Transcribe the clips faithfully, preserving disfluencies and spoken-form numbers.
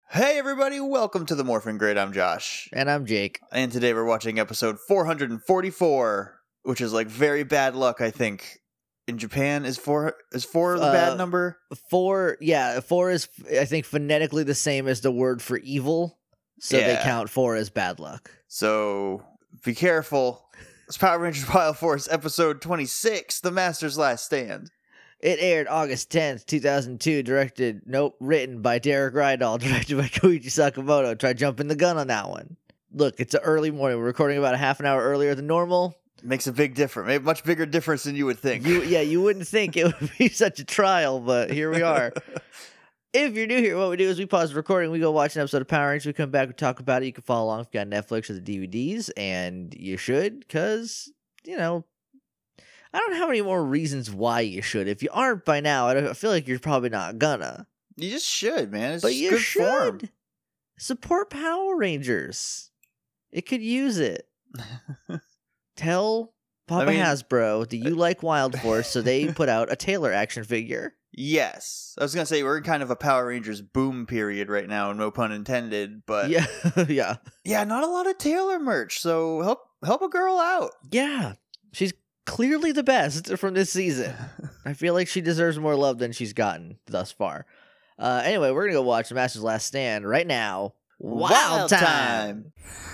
Hey everybody, welcome to the Morphin Grid. I'm Josh. And I'm Jake. And today we're watching episode four hundred forty-four, which is like very bad luck, I think. In Japan, is four is four the Uh, bad number? Four, yeah, four is, I think, phonetically the same as the word for evil. So they Yeah. count four as bad luck. So be careful. It's Power Rangers Wild Force episode twenty-six, The Master's Last Stand. It aired August tenth, two thousand two, directed, nope, written by Derek Rydell, directed by Koichi Sakamoto. Try jumping the gun on that one. Look, it's an early morning. We're recording about a half an hour earlier than normal. Makes a big difference. A much bigger difference than you would think. You, yeah, you wouldn't think it would be such a trial, but here we are. If you're new here, what we do is we pause the recording, we go watch an episode of Power Rangers, we come back, we talk about it. You can follow along if you got Netflix or the D V Ds, and you should, because, you know, I don't have any more reasons why you should. If you aren't by now, I, don't, I feel like you're probably not gonna. You just should, man. It's But just you good should. form. Support Power Rangers. It could use it. Tell Papa I mean- Hasbro that you like Wild Force, so they put out a Taylor action figure. Yes. I was going to say, we're in kind of a Power Rangers boom period right now, no pun intended, but Yeah, yeah. yeah, not a lot of Taylor merch, so help help a girl out. Yeah, she's clearly the best from this season. I feel like she deserves more love than she's gotten thus far. Uh, anyway, we're going to go watch The Master's Last Stand right now. Wild, time.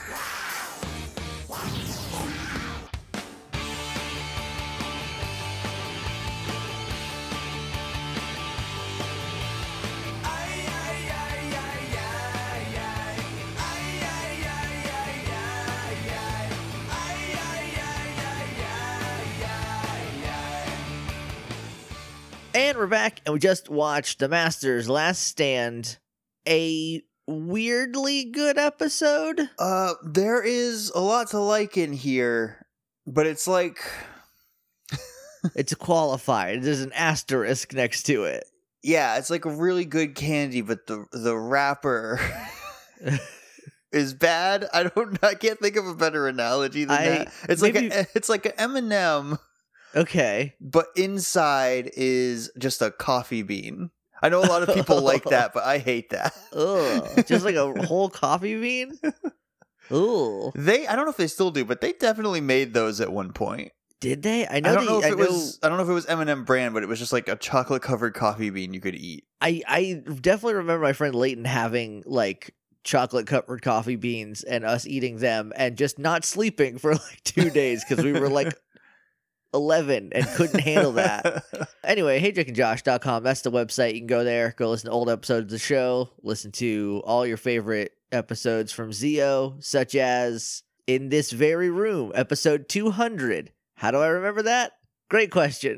And we're back, and we just watched The Master's Last Stand, a weirdly good episode. Uh, there is a lot to like in here, but it's like, It's qualified. There's an asterisk next to it. yeah, it's like a really good candy, but the the wrapper is bad. I don't, I can't think of a better analogy than I- that. It's maybe- like a, it's like an M and M. Okay. But inside is just a coffee bean. I know a lot of people like that, but I hate that. Ugh. Just like a whole coffee bean? Ooh. They, I don't know if they still do, but they definitely made those at one point. Did they? I know I don't the, know if I it know, was, I don't know if it was M and M brand, but it was just like a chocolate covered coffee bean you could eat. I, I definitely remember my friend Leighton having like chocolate covered coffee beans and us eating them and just not sleeping for like two days because we were like eleven and couldn't handle that. Anyway, hey jake and josh dot com, that's the website. You can go there, go listen to old episodes of the show, listen to all your favorite episodes from Zeo, such as In This Very Room, episode two hundred. How do I remember that? Great question.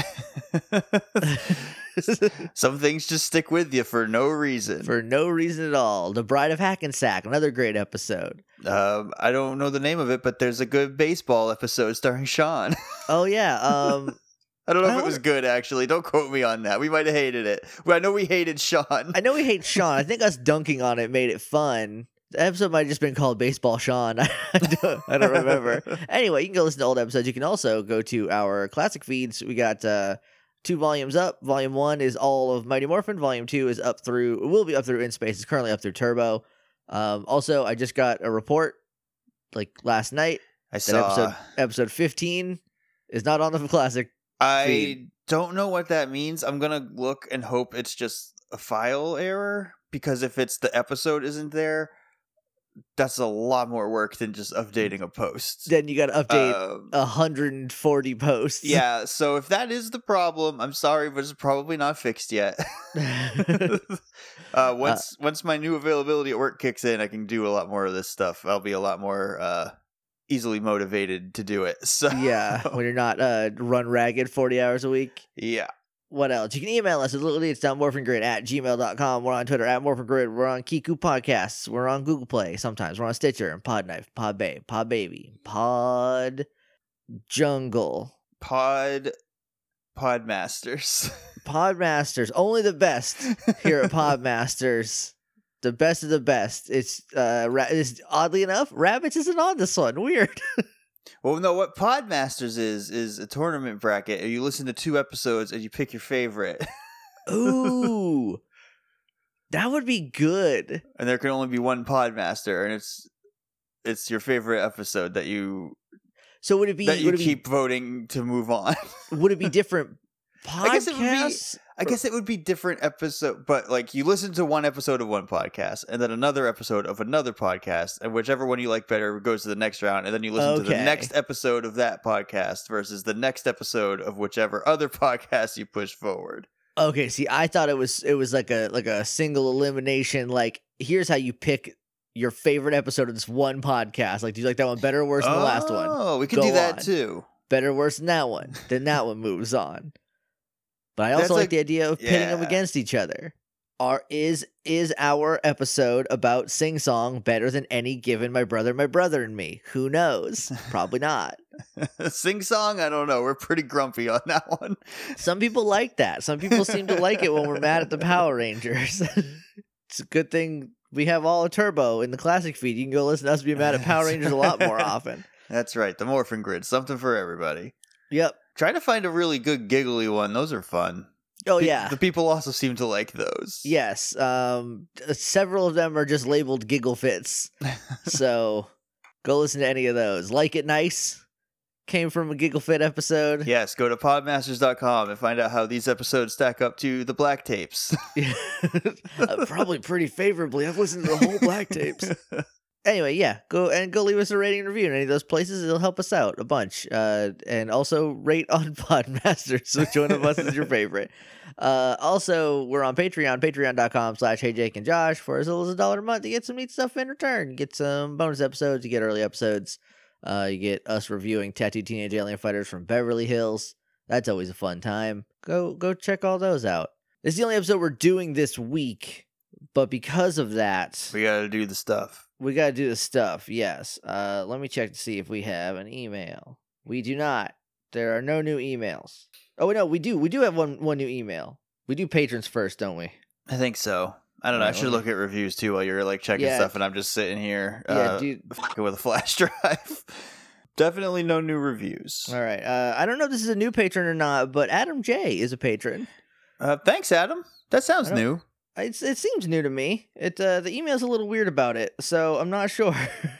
Some things just stick with you for no reason. For no reason at all. The Bride of Hackensack, another great episode. Um, I don't know the name of it, but there's a good baseball episode starring Sean. Oh yeah, um I don't know I if it was don't- good, actually. Don't quote me on that. We might have hated it. Well, I know we hated Sean. I know we hate Sean. I think us dunking on it made it fun. The episode might have just been called Baseball Sean. I don't, I don't remember. Anyway, you can go listen to old episodes. You can also go to our classic feeds. We got uh, two volumes up. Volume one is all of Mighty Morphin. Volume two is up through, it will be up through In Space. It's currently up through Turbo. Um, also, I just got a report like last night I that saw. episode episode fifteen is not on the classic. I feed. don't know what that means. I'm going to look and hope it's just a file error, because if it's the episode isn't there, that's a lot more work than just updating a post. Then you got to update Um, one hundred forty posts. yeah, so if that is the problem, I'm sorry, but it's probably not fixed yet. uh, once once my new availability at work kicks in, I can do a lot more of this stuff. I'll be a lot more uh, easily motivated to do it. So Yeah, when you're not uh, run ragged forty hours a week. yeah. What else? You can email us at littledeeds.morphingrid at gmail dot com. We're on Twitter at morphingrid. We're on Kiku Podcasts. We're on Google Play sometimes. We're on Stitcher and Podknife, Podbay, Podbaby, Pod Jungle, Pod Podmasters. Podmasters. Only the best here at Podmasters. The best of the best. It's uh, ra- it's, oddly enough, Rabbits isn't on this one. Weird. Well, no, what Podmasters is, is a tournament bracket. You listen to two episodes and you pick your favorite. Ooh. That would be good. And there can only be one Podmaster, and it's it's your favorite episode that you So would it be that you would it keep be, voting to move on. would it be different podcasts? I guess it would be I guess it would be different episode, but like you listen to one episode of one podcast and then another episode of another podcast, and whichever one you like better goes to the next round, and then you listen to the Okay. next episode of that podcast versus the next episode of whichever other podcast you push forward. Okay, see, I thought it was it was like a like a single elimination. Like, here's how you pick your favorite episode of this one podcast. Like, do you like that one better or worse than the last one? Oh, we could Go do that on. too. Better or worse than that one. Then that one moves on. But I also That's like, like- the idea of pitting them yeah. against each other. Are is is our episode about Sing Song better than any given My Brother, My Brother and Me? Who knows? Probably not. Sing song, I don't know. We're pretty grumpy on that one. Some people like that. Some people seem to like it when we're mad at the Power Rangers. It's a good thing we have all a turbo in the classic feed. You can go listen to us be mad at Power Rangers a lot more often. That's right. The Morphin Grid, something for everybody. Yep. Try to find a really good giggly one. Those are fun. Oh Pe- yeah. The people also seem to like those. Yes. Um uh, several of them are just labeled giggle fits. So go listen to any of those. Like It Nice came from a Giggle Fit episode. Yes, go to podmasters dot com and find out how these episodes stack up to the black tapes. Uh, probably pretty favorably. I've listened to the whole black tapes. Anyway, yeah, go and go leave us a rating and review in any of those places. It'll help us out a bunch. Uh, and also rate on Podmasters, which one of us is your favorite. Uh, also, we're on Patreon, patreon dot com slash hey Jake and Josh. For as little as a dollar a month, you get some neat stuff in return. You get some bonus episodes, you get early episodes. Uh, you get us reviewing Tattooed Teenage Alien Fighters from Beverly Hills. That's always a fun time. Go go check all those out. This is the only episode we're doing this week, but because of that, We gotta do the stuff. we got to do the stuff, yes. Uh, let me check to see if we have an email. We do not. There are no new emails. Oh, no, we do. We do have one one new email. We do patrons first, don't we? I think so. I don't know. I Alright, should let look at reviews too while you're like checking Yeah. stuff, and I'm just sitting here Yeah, uh, dude. fucking with a flash drive. Definitely no new reviews. All right. Uh, I don't know if this is a new patron or not, but Adam J is a patron. Uh, thanks, Adam. That sounds I don't- new. It's, it seems new to me. It uh, the email's a little weird about it, so I'm not sure.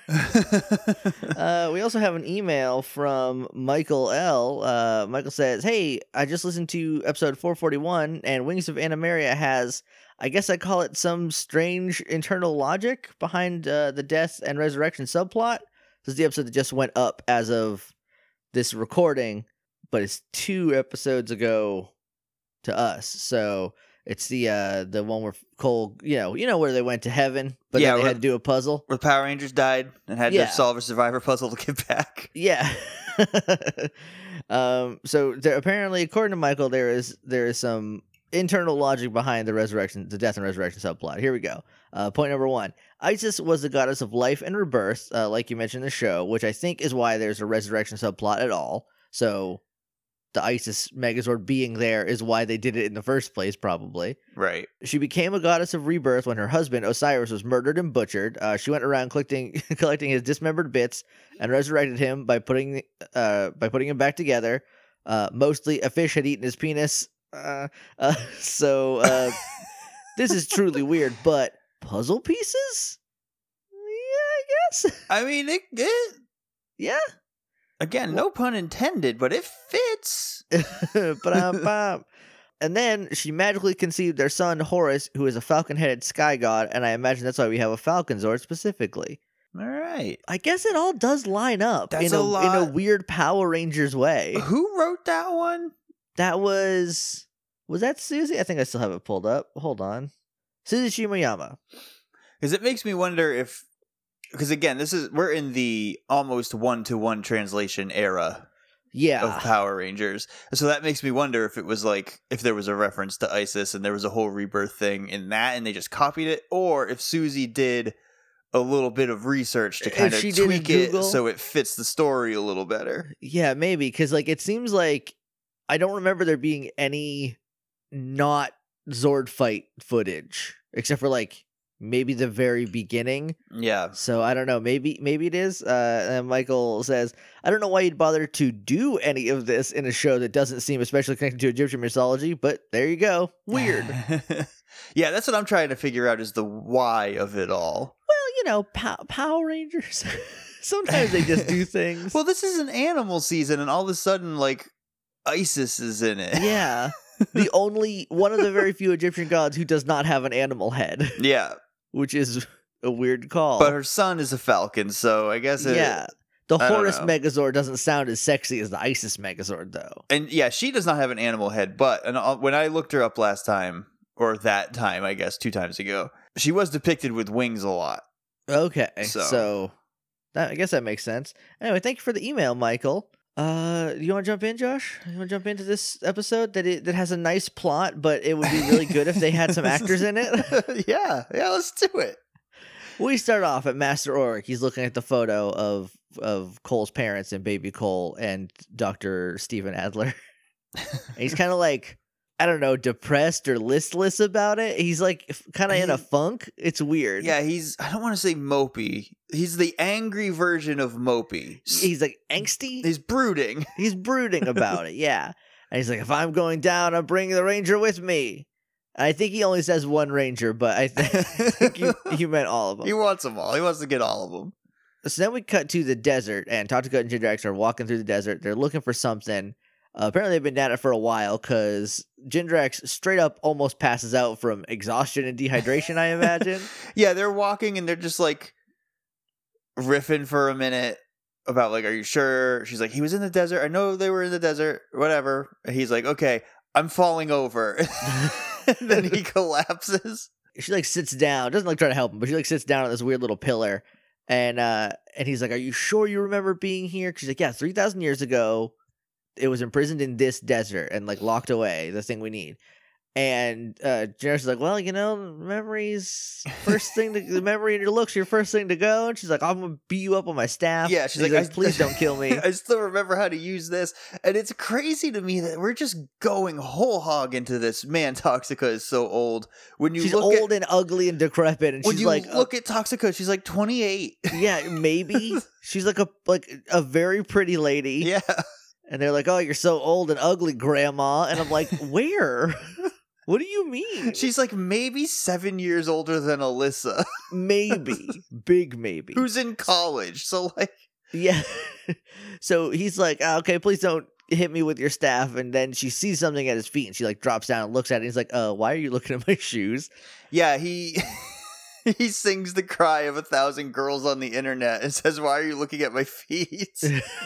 Uh, we also have an email from Michael L. Uh, Michael says, "Hey, I just listened to episode four forty-one, and Wings of Animaria has, I guess I call it some strange internal logic behind uh, the death and resurrection subplot. This is the episode that just went up as of this recording, but it's two episodes ago to us. So it's the uh, the one where Cole, you know, you know where they went to heaven, but Yeah, then they where- had to do a puzzle." Where the Power Rangers died and had Yeah. to solve a survivor puzzle to get back. Yeah. um. So there, apparently, according to Michael, there is there is some internal logic behind the resurrection, the death and resurrection subplot. Here we go. Uh, point number one: Isis was the goddess of life and rebirth, uh, like you mentioned in the show, which I think is why there's a resurrection subplot at all. So the Isis Megazord being there is why they did it in the first place, probably. Right. She became a goddess of rebirth when her husband Osiris was murdered and butchered. Uh, she went around collecting collecting his dismembered bits and resurrected him by putting uh, by putting him back together. Uh, mostly, a fish had eaten his penis. Uh, uh, so uh, this is truly weird, but puzzle pieces? Yeah, I guess. I mean, it, it Yeah. again, no pun intended, but it fits. Ba-dum-bum. And then she magically conceived their son Horus, who is a falcon-headed sky god, and I imagine that's why we have a Falcon Zord specifically. All right. I guess it all does line up That's in a, a in a lot. weird Power Rangers way. Who wrote that one? That was was that Susie? I think I still have it pulled up. Hold on, Susie Shimoyama. Because it makes me wonder if, because again, this is we're in the almost one to one translation era Yeah, of Power Rangers, so that makes me wonder if it was like if there was a reference to Isis and there was a whole rebirth thing in that, and they just copied it, or if Susie did a little bit of research to If kind of she did in tweak it Google? so it fits the story a little better. yeah, maybe because like it seems like I don't remember there being any not Zord fight footage except for like maybe the very beginning. Yeah. So I don't know. Maybe maybe it is. Uh, and Michael says, I don't know why you'd bother to do any of this in a show that doesn't seem especially connected to Egyptian mythology, but there you go. Weird. Yeah, that's what I'm trying to figure out is the why of it all. Well, you know, pow- Power Rangers. Sometimes they just do things. Well, this is an animal season, and all of a sudden, like, Isis is in it. Yeah. The only, one of the very few Egyptian gods who does not have an animal head. Yeah. Which is a weird call. But her son is a falcon, so I guess it... Yeah. The I don't Horus know. Megazord doesn't sound as sexy as the Isis Megazord, though. And yeah, she does not have an animal head, but and uh, when I looked her up last time, or that time, I guess, two times ago, she was depicted with wings a lot. Okay. So, So- that, I guess that makes sense. Anyway, thank you for the email, Michael. Uh, you want to jump in, Josh? You want to jump into this episode that it that has a nice plot, but it would be really good if they had some actors in it? yeah, yeah, let's do it. We start off at Master Oric. He's looking at the photo of of Cole's parents and baby Cole and Doctor Stephen Adler. And he's kind of like, I don't know, depressed or listless about it. He's like kind of in a funk. It's weird. Yeah, he's, I don't want to say mopey. He's the angry version of mopey. He's like angsty. He's brooding. He's brooding about it, yeah. And he's like, if I'm going down, I'm bringing the ranger with me. I think he only says one ranger, but I th- think you, you meant all of them. He wants them all. He wants to get all of them. So then we cut to the desert, and Tatagut and Jindrax are walking through the desert. They're looking for something. Uh, apparently, they've been at it for a while because Jindrax straight up almost passes out from exhaustion and dehydration, I imagine. Yeah, they're walking and they're just like riffing for a minute about like, are you sure? She's like, he was in the desert. I know they were in the desert, whatever. And he's like, okay, I'm falling over. And then he collapses. She like sits down, doesn't like try to help him, but she like sits down on this weird little pillar. And uh, and he's like, are you sure you remember being here? She's like, yeah, three thousand years ago, it was imprisoned in this desert and like locked away, the thing we need. And uh, Jindrax is like, well, you know, memories, first thing to, the memory in your looks, your first thing to go. And she's like, I'm going to beat you up on my staff. Yeah, she's He's like, I- please don't kill me. I still remember how to use this. And it's crazy to me that we're just going whole hog into this. Man, Toxica is so old. When you She's look old at, and ugly and decrepit. And when she's you like, uh, look at Toxica, she's like twenty-eight. yeah, maybe. She's like a like a very pretty lady. Yeah. And they're like, oh, you're so old and ugly, Grandma. And I'm like, where? What do you mean? She's like maybe seven years older than Alyssa, Maybe. Big maybe. who's in college. So, like, Yeah. So he's like, oh, okay, please don't hit me with your staff. And then she sees something at his feet and she like drops down and looks at it. And he's like, uh, why are you looking at my shoes? yeah, he. He sings the cry of a thousand girls on the internet and says, why are you looking at my feet?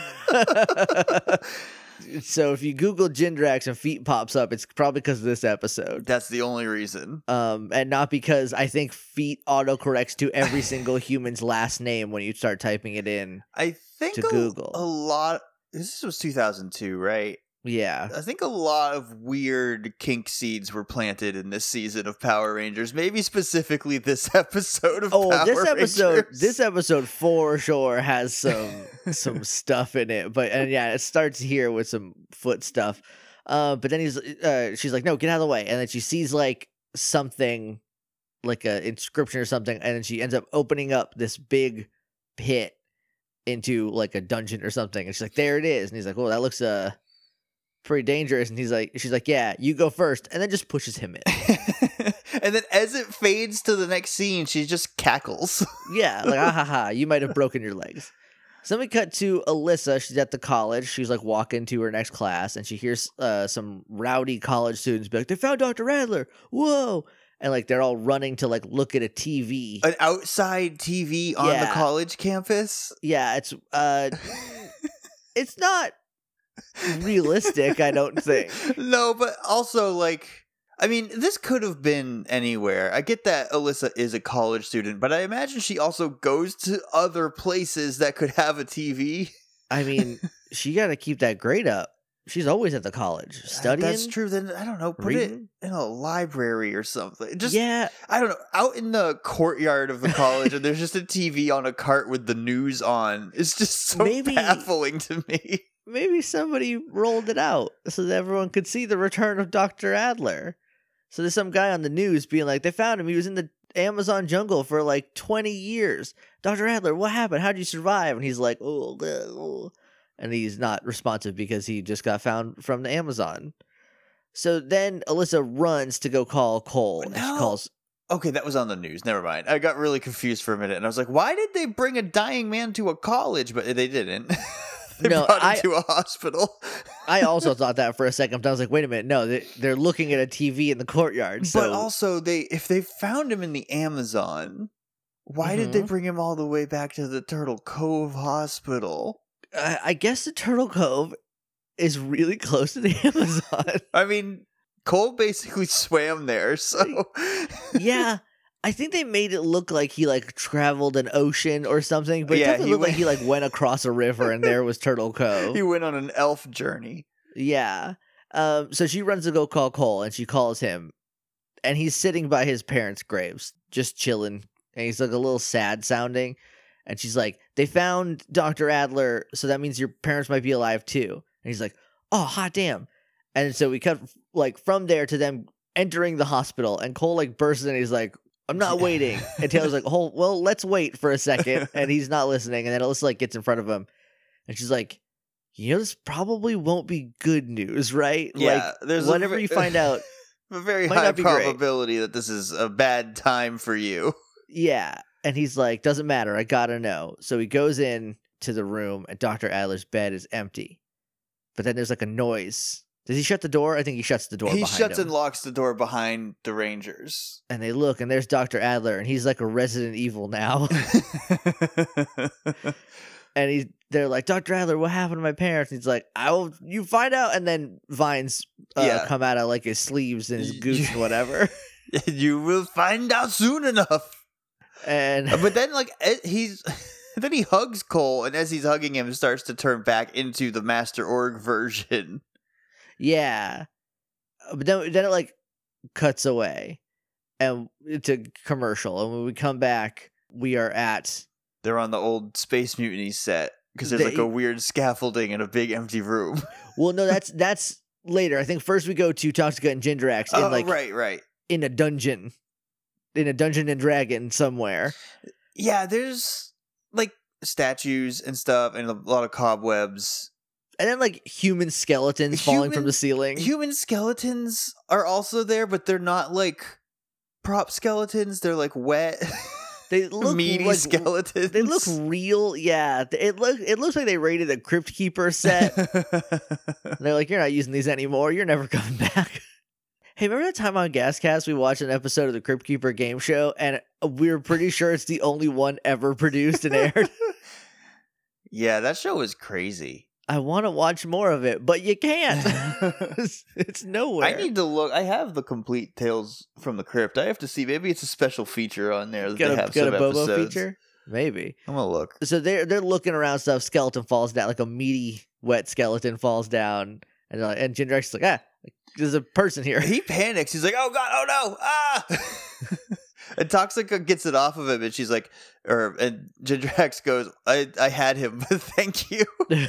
So if you Google Jindrax and feet pops up, it's probably because of this episode. That's the only reason. Um, and not because I think feet autocorrects to every single human's last name when you start typing it in. I think To a, Google. a lot. This was two thousand two, right? Yeah. I think a lot of weird kink seeds were planted in this season of Power Rangers. Maybe specifically this episode of Oh, Power this episode, Rangers. this episode for sure has some some stuff in it. But and yeah, it starts here with some foot stuff. Uh, but then he's, uh, she's like, no, get out of the way. And then she sees like something, like a inscription or something, and then she ends up opening up this big pit into like a dungeon or something. And she's like, there it is. And he's like, oh, that looks uh pretty dangerous. And he's like, she's like, yeah, you go first, and then just pushes him in. And then as it fades to the next scene, she just cackles. Yeah, like, ah ha ha, you might have broken your legs. So then we cut to Alyssa. She's at the college. She's like walking to her next class, and she hears uh, some rowdy college students be like, they found Doctor Adler. Whoa. And like they're all running to like look at a T V. An outside T V on the Yeah. college campus. Yeah, it's uh it's not realistic, I don't think. No, but also like, I mean, this could have been anywhere. I get that Alyssa is a college student, but I imagine she also goes to other places that could have a T V. I mean, she got to keep that grade up. She's always at the college studying. That's true. Then I don't know. Put reading. it in a library or something. Just Yeah, I don't know. Out in the courtyard of the college, and there's just a T V on a cart with the news on. It's just so Maybe- baffling to me. maybe somebody rolled it out so that everyone could see the return of Doctor Adler. So there's some guy on the news being like, they found him. He was in the Amazon jungle for like twenty years. Doctor Adler, what happened? How'd you survive? And he's like, oh, oh. And he's not responsive because he just got found from the Amazon. So then Alyssa runs to go call Cole. And she No. calls. Okay, that was on the news. Never mind. I got really confused for a minute, and I was like, "Why did they bring a dying man to a college?" But they didn't. They No, brought him I- to a hospital. I also thought that for a second. But I was like, wait a minute. No, they, they're looking at a T V in the courtyard. So But also, they if they found him in the Amazon, why did they Mhm. bring him all the way back to the Turtle Cove Hospital? I, I guess the Turtle Cove is really close to the Amazon. I mean, Cole basically swam there, so Yeah. I think they made it look like he like traveled an ocean or something, but it Yeah, definitely he looked like went- he like went across a river and there was Turtle Cove. he went on an elf journey. Yeah. Um, so she runs to go call Cole and she calls him and he's sitting by his parents' graves, just chilling. And he's like a little sad sounding. And she's like, they found Doctor Adler, so that means your parents might be alive too. And he's like, oh, hot damn. And so we cut like from there to them entering the hospital and Cole like bursts in and he's like, I'm not waiting. And Taylor's like, oh, well, let's wait for a second. And he's not listening. And then Alyssa like gets in front of him and she's like, you know, this probably won't be good news, right? Yeah, like, there's a whenever ve- you find out, A very Might high not be great. probability that this is a bad time for you. yeah. And he's like, doesn't matter. I gotta know. So he goes in to the room and Doctor Adler's bed is empty. But then there's like a noise. Does he shut the door? I think he shuts the door He behind shuts him. and locks the door behind the Rangers. And they look, and there's Doctor Adler, and he's like a Resident Evil now. And he's they're like, Doctor Adler, what happened to my parents? And he's like, I will you find out. And then vines uh, Yeah. come out of like his sleeves and his Y- gooch and whatever. You will find out soon enough. And But then, like, eh, he's then he hugs Cole, and as he's hugging him, starts to turn back into the Master Org version. yeah. But then, then it like cuts away and it's a commercial. And when we come back, we are at They're on the old Space Mutiny set because there's They- like a weird scaffolding in a big empty room. well, no, that's that's later. I think first we go to Toxica and Gindrax in Oh, like right, right. in a dungeon, in a Dungeon and Dragon somewhere. Yeah, there's like statues and stuff, and a lot of cobwebs. And then like human skeletons falling from Human- the ceiling. Human skeletons are also there, but they're not like prop skeletons. They're like wet, They look meaty like skeletons. they look real. Yeah, it look it looks like they raided a Crypt Keeper set. And they're like, you're not using these anymore. You're never coming back. Hey, remember that time on Gascast we watched an episode of the Crypt Keeper game show, and we were pretty sure it's the only one ever produced and aired. Yeah, that show was crazy. I want to watch more of it, but you can't. it's, it's nowhere. I need to look. I have the complete Tales from the Crypt. I have to see. Maybe it's a special feature on there that got they a, have got some a Bobo episodes. feature, maybe. I'm gonna look. So they're they're looking around stuff. Skeleton falls down, like a meaty, wet skeleton falls down, and uh, and Gindrax is like, ah, there's a person here. He panics. He's like, "Oh God! Oh no! Ah!" And Toxica gets it off of him, and she's like, or and Gindrax goes, "I I had him, but thank you."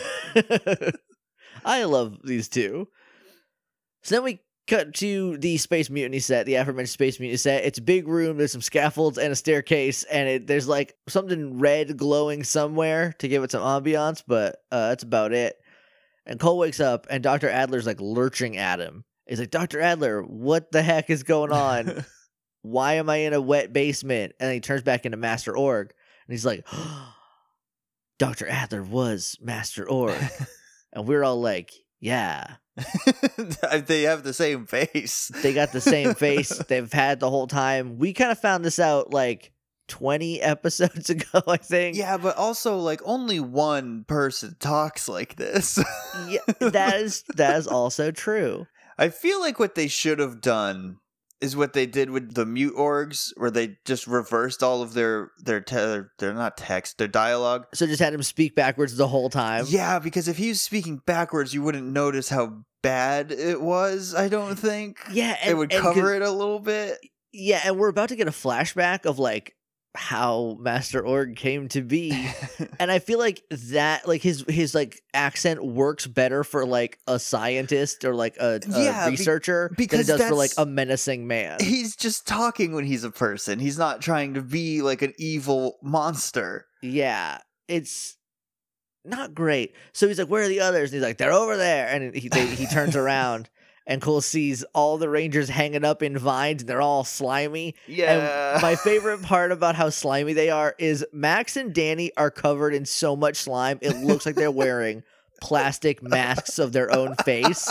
I love these two. So then we cut to the Space Mutiny set, the aforementioned Space Mutiny set. It's a big room. There's some scaffolds and a staircase, and it, there's like something red glowing somewhere to give it some ambiance, but uh, that's about it. And Cole wakes up, and Doctor Adler's like lurching at him. He's like, Doctor Adler, what the heck is going on? Why am I in a wet basement? And then he turns back into Master Org, and he's like, Doctor Adler was Master Org. And we're all like, yeah. They have the same face. They got the same face they've had the whole time. We kind of found this out like twenty episodes ago, I think. Yeah, but also like only one person talks like this. Yeah, that is that is also true. I feel like what they should have done is what they did with the mute orgs, where they just reversed all of their their te- they're not text, their dialogue. So just had him speak backwards the whole time. Yeah, because if he was speaking backwards, you wouldn't notice how bad it was. I don't think. Yeah, and, it would and cover 'cause- it a little bit. Yeah, and we're about to get a flashback of like how Master Org came to be. And I feel like that, like his his like accent works better for like a scientist or like a, a Yeah, be- researcher because than it does for like that's- a menacing man. He's just talking when he's a person. He's not trying to be like an evil monster. Yeah, it's not great. So he's like, "Where are the others?" And he's like, "They're over there." And he they, he turns around, and Cole sees all the Rangers hanging up in vines, and they're all slimy. Yeah. And my favorite part about how slimy they are is Max and Danny are covered in so much slime, it looks like they're wearing plastic masks of their own face.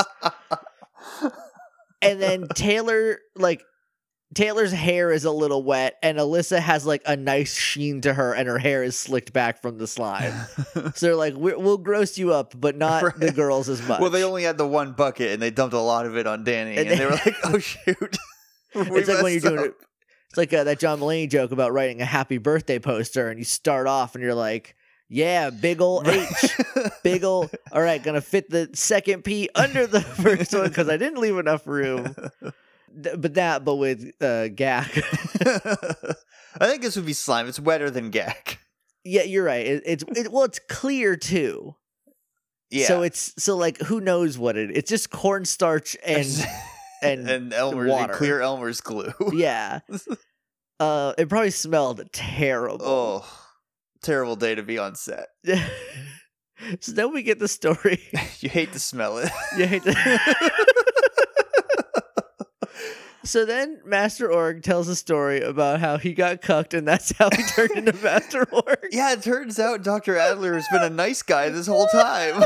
And then Taylor, like, Taylor's hair is a little wet, and Alyssa has like a nice sheen to her, and her hair is slicked back from the slime. So they're like, We're, "We'll gross you up, but not Right. the girls as much." Well, they only had the one bucket, and they dumped a lot of it on Danny, And and, they, they- were like, "Oh shoot!" We It's like when you're messed doing up. it. It's like uh, that John Mulaney joke about writing a happy birthday poster, and you start off and you're like, "Yeah, big ol' H, big ol'. All right, gonna fit the second P under the first one because I didn't leave enough room." Th- But that, but with uh, Gak. I think this would be slime. It's wetter than Gak. Yeah, you're right. It, it's it, well, it's clear too. Yeah. So it's so like who knows what it? It's just cornstarch and and, and Elmer's water. clear Elmer's glue. yeah. Uh, it probably smelled terrible. Oh, terrible day to be on set. So then we get the story. You hate to smell it. You hate to- So then Master Org tells a story about how he got cucked, and that's how he turned into Master Org. Yeah, it turns out Doctor Adler has been a nice guy this whole time.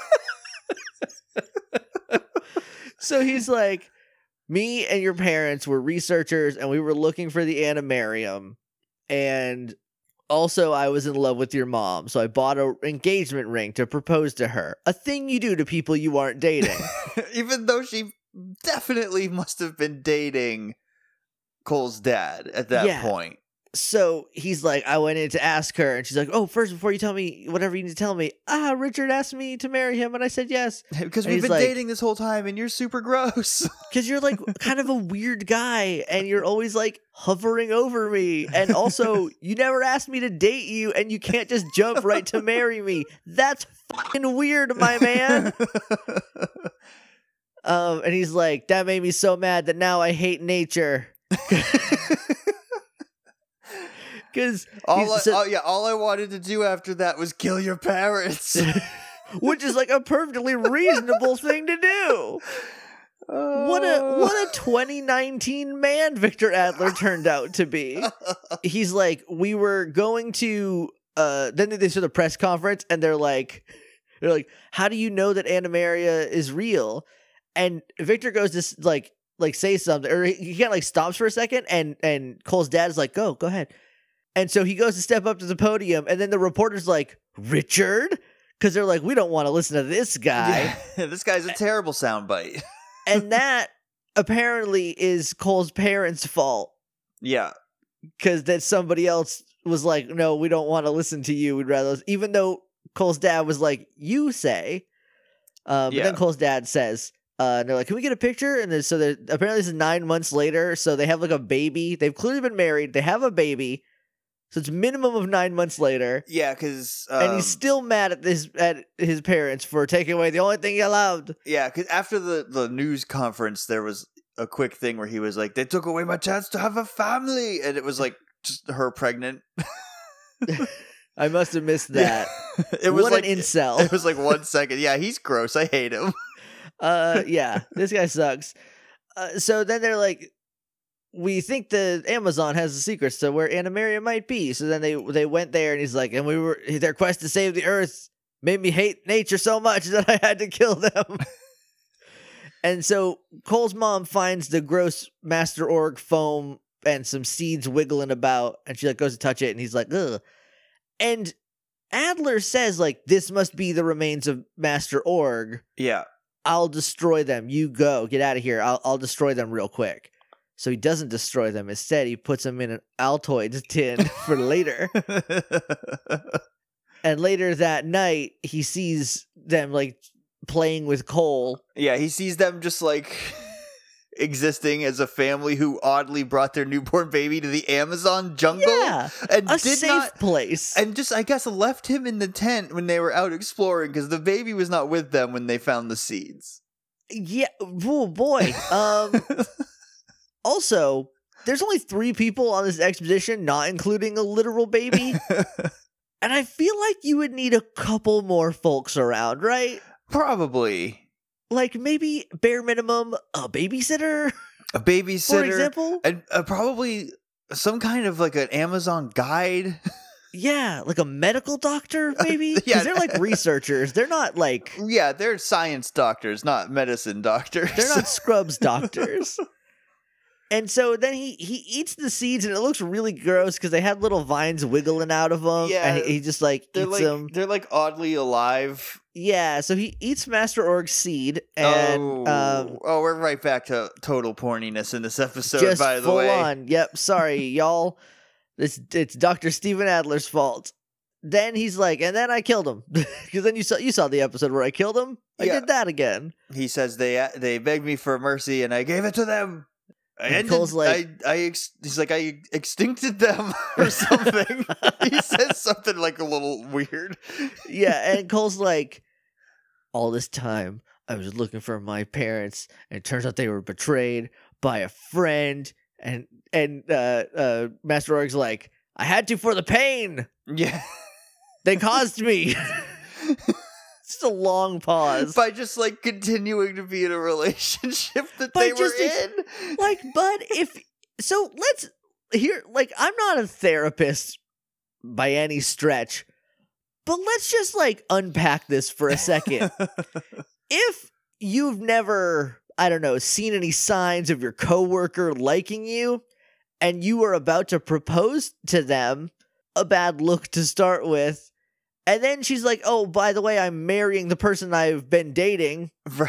So he's like, "Me and your parents were researchers, and we were looking for the Animarium, and also I was in love with your mom, so I bought an engagement ring to propose to her. A thing you do to people you aren't dating." Even though she definitely must have been dating Cole's dad at that Yeah. point. So he's like, "I went in to ask her," and she's like, "Oh, first, before you tell me whatever you need to tell me, ah, Richard asked me to marry him, and I said yes." Because And we've he's been like- dating this whole time and you're super gross. Because you're like kind of a weird guy, and you're always like hovering over me, and also you never asked me to date you, and you can't just jump right to marry me. That's fucking weird, my man. Um, and he's like, "That made me so mad that now I hate nature." Because all I, oh, yeah, all I wanted to do after that was kill your parents. which is like a perfectly reasonable thing to do. What a what a twenty nineteen man Victor Adler turned out to be. He's like, "We were going to uh then they do the press conference, and they're like they're like, "How do you know that Animaria is real?" And Victor goes to s- like like say something, or he he kind of like stops for a second, and and Cole's dad is like, "Go, go ahead." And so he goes to step up to the podium, and then the reporter's like, "Richard?" Because they're like, "We don't want to listen to this guy." Yeah, this guy's a terrible soundbite. And that apparently is Cole's parents' fault, Yeah. because that somebody else was like, "No, we don't want to listen to you. We'd rather," even though Cole's dad was like, "You say." Um, Yeah. But then Cole's dad says, uh, and they're like, "Can we get a picture?" And then, so they're, apparently this is nine months later. So they have like a baby. They've clearly been married. They have a baby. So it's minimum of nine months later. Yeah, because um, And he's still mad at this at his parents for taking away the only thing he allowed. yeah, because after the the news conference, there was a quick thing where he was like, "They took away my chance to have a family," and it was like just her pregnant. I must have missed that. It was what like an incel. It was like one second. Yeah, he's gross. I hate him. Uh, yeah, this guy sucks. Uh, so then they're like, "We think the Amazon has the secrets to where Animaria might be." So then they they went there, and he's like, "And we were their quest to save the Earth made me hate nature so much that I had to kill them." And so Cole's mom finds the gross Master Org foam and some seeds wiggling about, and she like goes to touch it, and he's like, "Ugh." And Adler says like, "This must be the remains of Master Org. Yeah. I'll destroy them. You go. Get out of here. I'll I'll destroy them real quick." So he doesn't destroy them. Instead, he puts them in an Altoids tin for later. And later that night, he sees them like playing with Cole. Yeah, he sees them just like existing as a family who oddly brought their newborn baby to the Amazon jungle. Yeah, and a did safe not, place. and just I guess left him in the tent when they were out exploring because the baby was not with them when they found the seeds. Yeah, oh boy. Um, also, there's only three people on this expedition, not including a literal baby. And I feel like you would need a couple more folks around, right? Probably. Like maybe bare minimum a babysitter, A babysitter. for example. And uh, probably some kind of like an Amazon guide. Yeah, like a medical doctor, maybe? Because Yeah. they're like researchers. They're not like, Yeah, they're science doctors, not medicine doctors. they're not scrubs doctors. And so then he, he eats the seeds, and it looks really gross because they had little vines wiggling out of them. Yeah, and he, he just like They're eats like them. they're like oddly alive. Yeah, so he eats Master Org's seed, and oh, um, oh, we're right back to total porniness in this episode. just by the full way, on. Yep, sorry, y'all. This it's Doctor Steven Adler's fault. Then he's like, and then I killed him because then you saw you saw the episode where I killed him. I Yeah. did that again. he says they they begged me for mercy, and I gave it to them. I And ended, Cole's like- I, I ex- he's like, I extincted them or something. He says something like a little weird. Yeah, and Cole's like, all this time I was looking for my parents, and it turns out they were betrayed by a friend. And and uh, uh, Master Org's like, I had to for the pain Yeah. they caused me. Just a long pause. By just like continuing to be in a relationship that By they were just ex- in. Like, bud, if so, let's here. Like, I'm not a therapist by any stretch, but let's just like unpack this for a second. If you've never, I don't know, seen any signs of your coworker liking you, and you are about to propose to them, a bad look to start with. And then she's like, "Oh, by the way, I'm marrying the person I've been dating."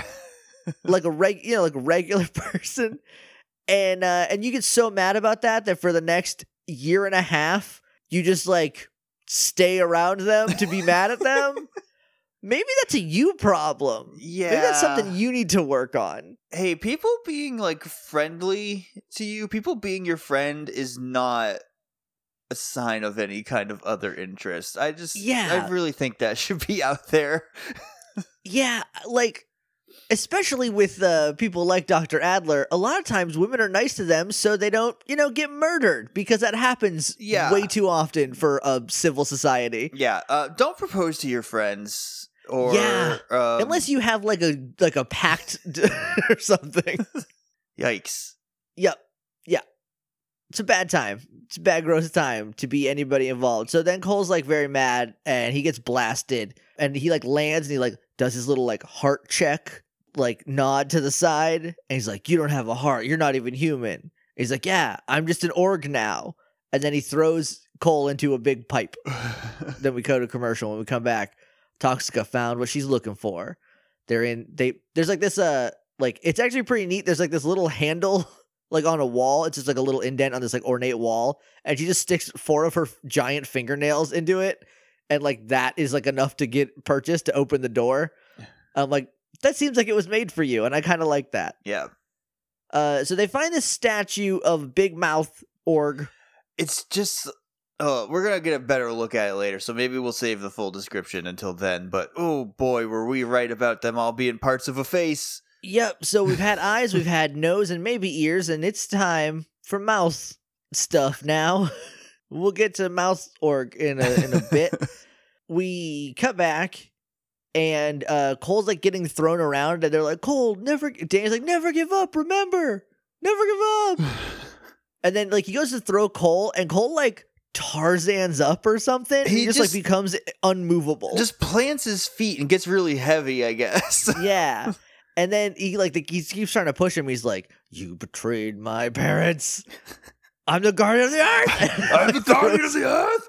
Like a reg, you know, like a regular person, and uh, and you get so mad about that that for the next year and a half, you just like stay around them to be mad at them. Maybe that's a you problem. Yeah. Maybe that's something you need to work on. Hey, people being like friendly to you, people being your friend is not a sign of any kind of other interest. I just, Yeah. I really think that should be out there. Yeah, like especially with uh, people like Doctor Adler, a lot of times women are nice to them so they don't, you know, get murdered because that happens Yeah. way too often for a civil society. Yeah, uh, don't propose to your friends or Yeah. um, Unless you have like a like a pact or something. yikes. Yep. Yeah. It's a bad time. It's a bad, gross time to be anybody involved. So then Cole's like very mad and he gets blasted and he like lands and he like does his little like heart check, like nod to the side. And he's like, "You don't have a heart. You're not even human." He's like, "Yeah, I'm just an org now." And then he throws Cole into a big pipe. Then we go to commercial. When we come back, Toxica found what she's looking for. They're in, they, there's like this, uh, like, it's actually pretty neat. There's like this little handle like on a wall. It's just like a little indent on this like ornate wall, and she just sticks four of her giant fingernails into it, and like that is like enough to get purchased to open the door. I'm like, that seems like it was made for you, and I kind of like that. Yeah. Uh, so they find this statue of Big Mouth Org. It's just uh we're gonna get a better look at it later, so maybe we'll save the full description until then. But oh boy, were we right about them all being parts of a face. Yep. So we've had eyes, we've had nose, and maybe ears, and it's time for mouth stuff now. We'll get to Mouth Org in a in a bit. We cut back, and uh, Cole's like getting thrown around, and they're like, "Cole, never." Danny's like, "Never give up. Remember, never give up." And then like he goes to throw Cole, and Cole like Tarzan's up or something. He, He just, just- like becomes unmovable. Just plants his feet and gets really heavy, I guess. Yeah. And then he like the, he keeps trying to push him. He's like, "You betrayed my parents. I'm the guardian of the earth." I'm the guardian of the earth.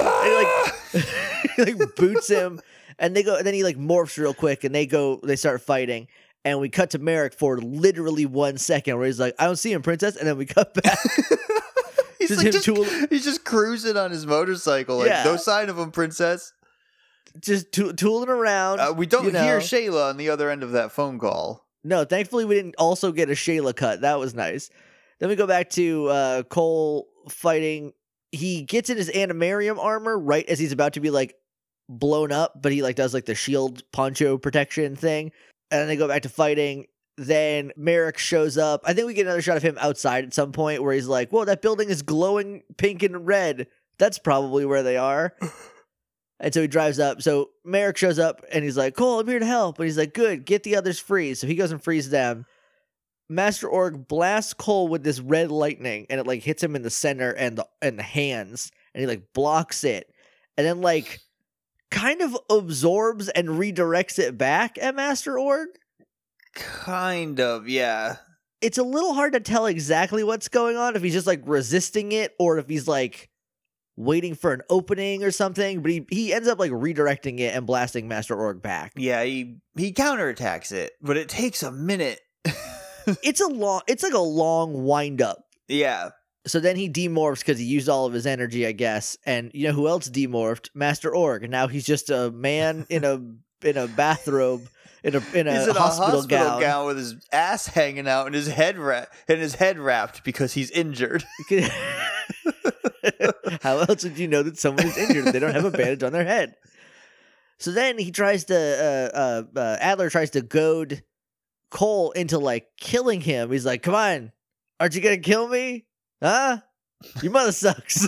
And he like, he like boots him, and they go. And then he like morphs real quick, and they go. They start fighting, and we cut to Merrick for literally one second, where he's like, "I don't see him, princess," and then we cut back. he's, Just like him just, tool- he's just cruising on his motorcycle. Like, Yeah. no sign of him, princess. Just to- tooling around. Uh, we don't you know. hear Shayla on the other end of that phone call. No, thankfully we didn't also get a Shayla cut. That was nice. Then we go back to uh, Cole fighting. He gets in his animarium armor right as he's about to be like blown up, but he like does like the shield poncho protection thing. And then they go back to fighting. Then Merrick shows up. I think we get another shot of him outside at some point where he's like, whoa, that building is glowing pink and red. That's probably where they are. And so he drives up. So Merrick shows up and he's like, Cole, I'm here to help. And he's like, good, get the others free. So he goes and frees them. Master Org blasts Cole with this red lightning and it like hits him in the center and the and the hands. And he like blocks it. And then like kind of absorbs and redirects it back at Master Org. Kind of, yeah. It's a little hard to tell exactly what's going on, if he's just like resisting it or if he's like waiting for an opening or something, but he, he ends up like redirecting it and blasting Master Org back. Yeah, he he counterattacks it, but it takes a minute. It's a long it's like a long wind up. Yeah. So then he demorphs because he used all of his energy, I guess. And you know who else demorphed? Master Org. And now he's just a man in a in a bathrobe in a in a, he's in hospital, a hospital gown. gown with his ass hanging out and his head ra- and his head wrapped because he's injured. How else would you know that someone is injured if they don't have a bandage on their head? So then he tries to, uh, uh, uh, Adler tries to goad Cole into like killing him. He's like, come on, aren't you going to kill me? Huh? Your mother sucks.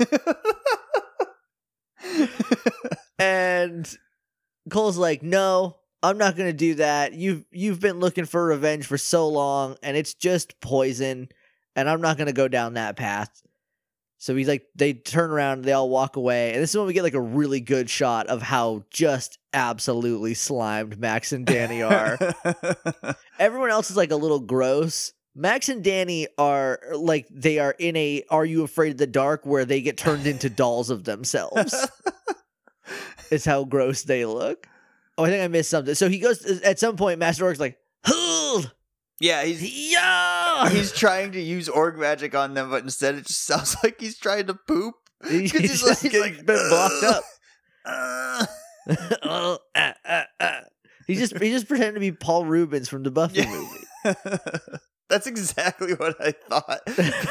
And Cole's like, no, I'm not going to do that. You've, you've been looking for revenge for so long and it's just poison and I'm not going to go down that path. So he's like, they turn around, they all walk away. And this is when we get like a really good shot of how just absolutely slimed Max and Danny are. Everyone else is like a little gross. Max and Danny are like, they are in a Are You Afraid of the Dark where they get turned into dolls of themselves. It's how gross they look. Oh, I think I missed something. So he goes, at some point, Master Org's like, Hold! Yeah, he's Yeah! he's trying to use org magic on them, but instead it just sounds like he's trying to poop. He's, he's, he's like, just he's getting like, been blocked up. Uh, oh, ah, ah, ah. He's just he just pretending to be Paul Rubens from the Buffy yeah. movie. That's exactly what I thought.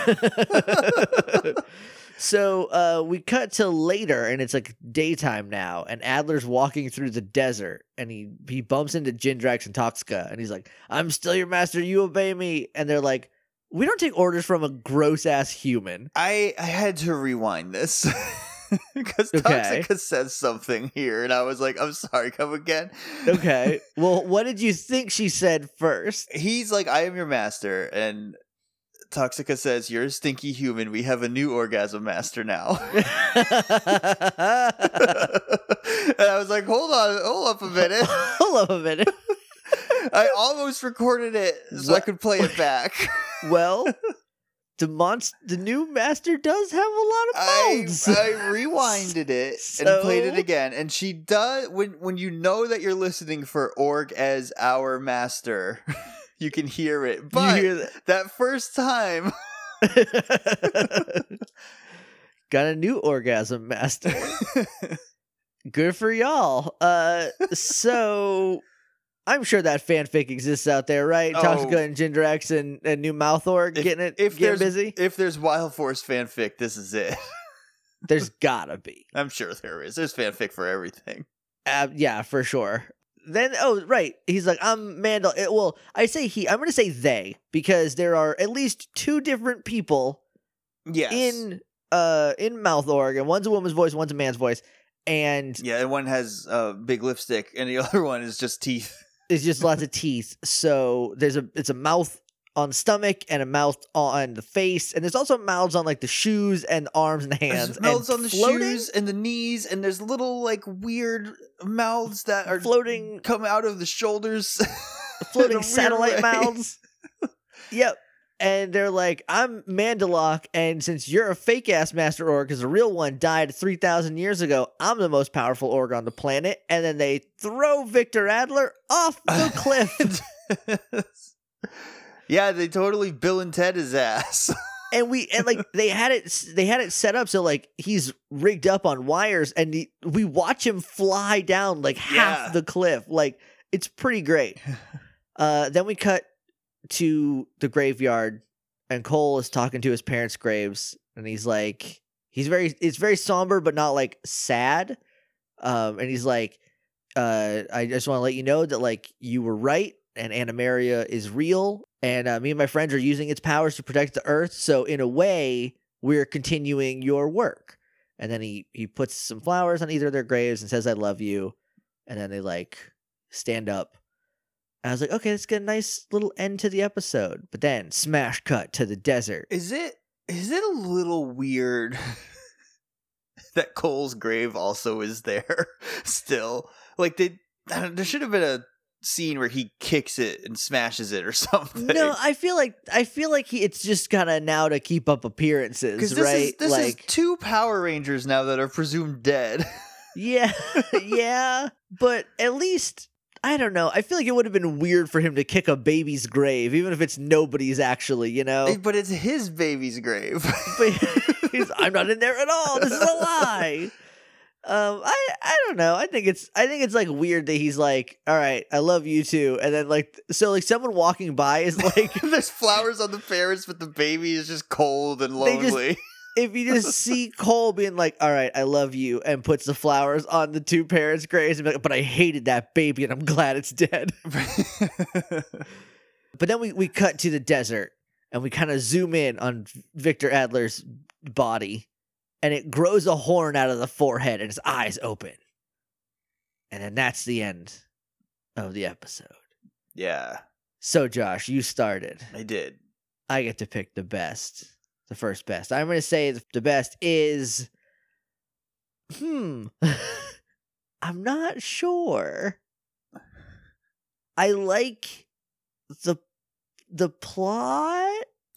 So uh, we cut to later, and it's like daytime now, and Adler's walking through the desert, and he, he bumps into Jindrax and Toxica, and he's like, I'm still your master, you obey me. And they're like, we don't take orders from a gross-ass human. I, I had to rewind this. Because Okay. Toxica says something here, and I was like, I'm sorry, come again. Okay. Well, what did you think she said first? He's like, I am your master, and Toxica says, you're a stinky human. We have a new orgasm master now. And I was like, hold on, hold up a minute. Hold up a minute. I almost recorded it so I What? could play it back. Well, the monst- the new master does have a lot of I, mouths. I rewinded it So? and played it again, and she does when when you know that you're listening for Org as our master, you can hear it. But you hear that? that first time, Got a new orgasm master. Good for y'all. Uh, so I'm sure that fanfic exists out there, right? Oh. Toxica and Jindrax and, and new mouth org If- getting it, if getting there's busy. if there's Wild Force fanfic, this is it. There's gotta be. I'm sure there is. There's fanfic for everything. Uh, yeah, for sure. Then, oh, right. He's like, I'm Mandel. It, well, I say he. I'm going to say they because there are at least two different people Yes. in uh in mouth org, and one's a woman's voice, one's a man's voice, and yeah, and one has a uh, big lipstick, and the other one is just teeth. it's just lots of teeth. So there's a it's a mouth on the stomach and a mouth on the face, and there's also mouths on like the shoes and the arms and the hands. There's mouths and on the floating, shoes and the knees, and there's little like weird mouths that are floating, come out of the shoulders. floating in a weird satellite way. mouths. Yep. And they're like, I'm Mandalok, and since you're a fake-ass Master Org, because the real one died three thousand years ago, I'm the most powerful Org on the planet. And then they throw Victor Adler off the cliff. Yeah, they totally Bill and Ted his ass. And we and like they had it they had it set up so like he's rigged up on wires, and he, we watch him fly down like half Yeah. the cliff. Like it's pretty great. Uh, then we cut to the graveyard, and Cole is talking to his parents' graves, and he's like, he's very, it's very somber, but not like sad. Um, and he's like, uh, I just want to let you know that like you were right, and Animaria is real, and uh, me and my friends are using its powers to protect the Earth. So in a way, we're continuing your work. And then he he puts some flowers on either of their graves and says, "I love you," and then they like stand up. And I was like, okay, let's get a nice little end to the episode. But then smash cut to the desert. Is it is it a little weird that Cole's grave also is there still? Like they, I don't, there should have been a scene where he kicks it and smashes it or something. No, I feel like I feel like he, it's just kind of now to keep up appearances, this right? Is, this like is two Power Rangers now that are presumed dead. yeah, yeah, but at least I don't know. I feel like it would have been weird for him to kick a baby's grave, even if it's nobody's actually, you know. But it's his baby's grave. But he's, I'm not in there at all. This is a lie. Um, I I don't know. I think it's I think it's like weird that he's like, all right, I love you too, and then like so like someone walking by is like, there's flowers on the parents, but the baby is just cold and They just- lonely. if you just see Cole being like, all right, I love you, and puts the flowers on the two parents' graves, and be like, but I hated that baby, and I'm glad it's dead. But then we we cut to the desert, and we kind of zoom in on Victor Adler's body. And it grows a horn out of the forehead, and his eyes open. And then that's the end of the episode. Yeah, So, Josh, you started. I did. I get to pick the best, the first best. I'm going to say the best is. Hmm. I'm not sure. I like the the plot.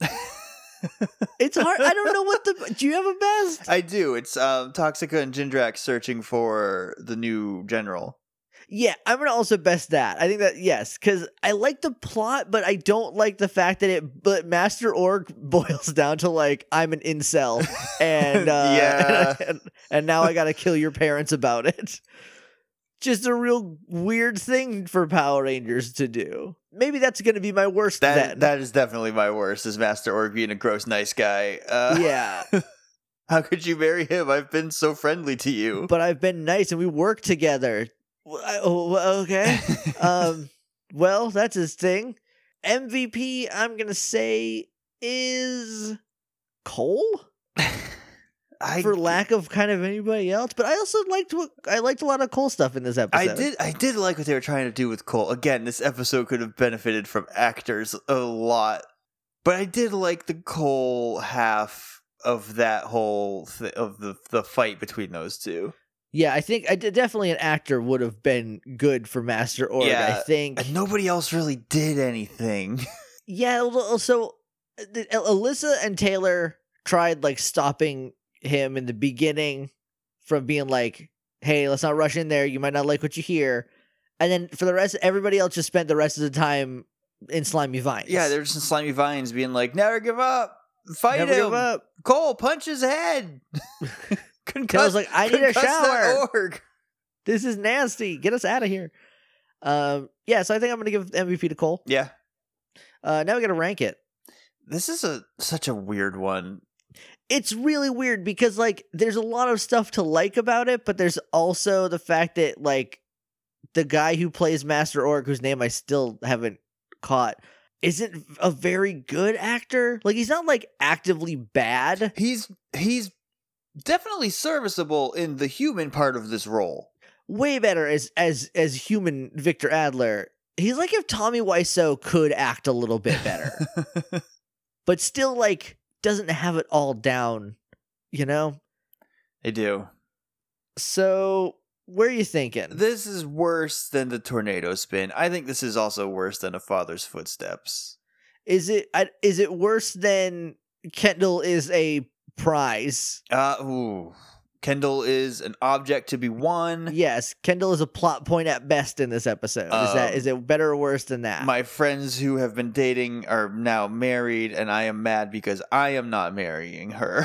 It's hard. I don't know what the. Do you have a best? I do. It's um, Toxica and Jindrak searching for the new general. Yeah, I'm gonna also best that. I think that yes, because I like the plot, but I don't like the fact that it. But Master Org boils down to like I'm an incel, and uh, Yeah. and, and now I gotta kill your parents about it. Just a real weird thing for Power Rangers to do. Maybe that's gonna be my worst. That then. that is definitely my worst. Is Master Org being a gross nice guy? Uh, yeah. How could you marry him? I've been so friendly to you. But I've been nice and we work together. Well, I- oh, okay. um, well, that's his thing. M V P, I'm gonna say, is Cole I for lack of kind of anybody else. But I also liked what I liked a lot of Cole stuff in this episode. I did I did like what they were trying to do with Cole. Again, this episode could have benefited from actors a lot, but I did like the Cole half of that whole th- of the the fight between those two. Yeah, I think I did, definitely an actor would have been good for Master Org. Yeah, I think, and nobody else really did anything. yeah. Also, Alyssa and Taylor tried like stopping him in the beginning from being like, hey, let's not rush in there, you might not like what you hear, and then for the rest, everybody else just spent the rest of the time in slimy vines. Yeah, they're just in slimy vines being like, never give up, fight Never him, give up. Cole, punch his head. Concuss, Taylor's like, I need a concuss that shower. org. This is nasty, get us out of here. Um yeah, so I think I'm gonna give M V P to Cole. Yeah, Uh now we gotta rank it. this is a such a weird one. It's really weird because like there's a lot of stuff to like about it, but there's also the fact that like the guy who plays Master Org, whose name I still haven't caught, isn't a very good actor. Like he's not like actively bad. He's he's definitely serviceable in the human part of this role. Way better as as as human Victor Adler. He's like if Tommy Wiseau could act a little bit better, but still like doesn't have it all down, you know? They do. So where are you thinking? This is worse than the tornado spin. I think this is also worse than A Father's Footsteps. Is it I- is it worse than Kendall is a prize? Uh, ooh. Kendall is an object to be won. Yes, Kendall is a plot point at best in this episode. Is that Um, is it better or worse than that? My friends who have been dating are now married, and I am mad because I am not marrying her.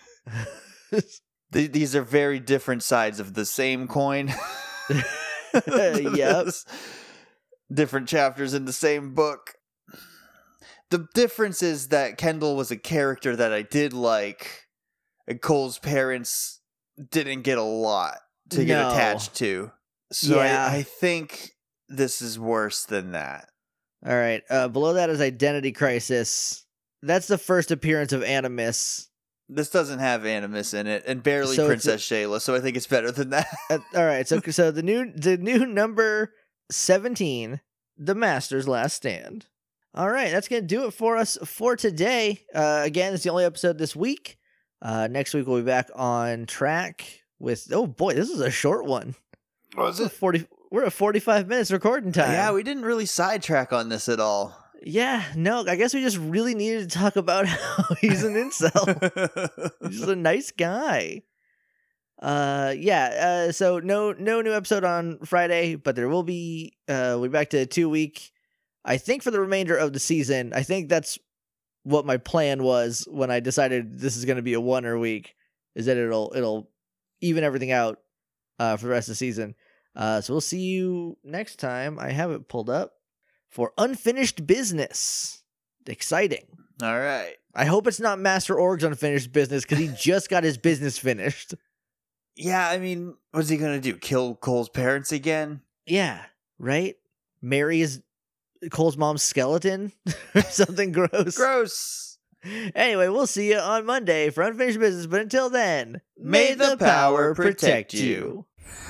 Th- These are very different sides of the same coin. Yep. Different chapters in the same book. the difference is that Kendall was a character that I did like, and Cole's parents didn't get a lot to get No. attached to. So Yeah. I, I think this is worse than that. All right. Uh, below that is Identity Crisis. That's the first appearance of Animus. This doesn't have Animus in it, and barely So it's Princess Shayla, so I think it's better than that. Uh, all right. So so the new the new number seventeen, The Master's Last Stand. All right, that's gonna do it for us for today. Uh, again, it's the only episode this week. Uh, next week we'll be back on track with. Oh boy, this is a short one. Was We're forty. We're at forty-five minutes recording time. Yeah, we didn't really sidetrack on this at all. Yeah, no, I guess we just really needed to talk about how he's an incel. He's a nice guy. Uh, yeah. Uh, so no, no new episode on Friday, but there will be. Uh, we'll be back to two week. I think for the remainder of the season. I think that's what my plan was when I decided this is going to be a one or week. Is that it'll it'll even everything out uh, for the rest of the season. Uh, so we'll see you next time. I have it pulled up for Unfinished Business. Exciting. All right. I hope it's not Master Org's Unfinished Business because he just got his business finished. Yeah, I mean, what's he gonna do? Kill Cole's parents again? Yeah, right? Marry his Cole's mom's skeleton or something gross. Gross. Anyway, we'll see you on Monday for Unfinished Business. But until then, May the power protect you.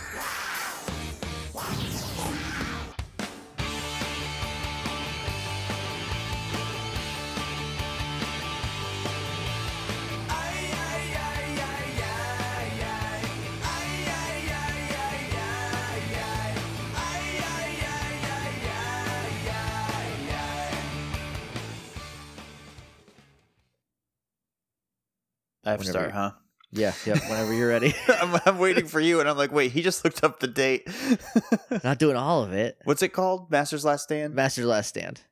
I have to Whenever start, huh? Yeah, yep. Whenever you're ready. I'm, I'm waiting for you, and I'm like, wait, he just looked up the date. Not doing all of it. What's it called? Master's Last Stand? Master's Last Stand.